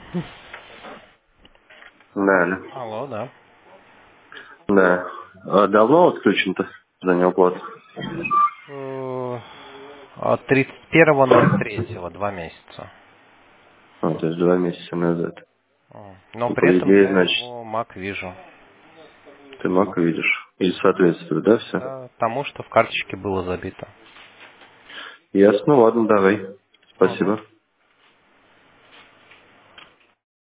Да, да. Алло, да. Да. А давно отключен-то за неуплату? От 31.03, 2 месяца. То есть 2 месяца назад. Но Ну, при по этом идее, я значит, его Mac вижу. ты Мак видишь. И соответствует, да, все? Да, тому, что в карточке было забито. Ясно, ладно, давай. Мгм. Спасибо.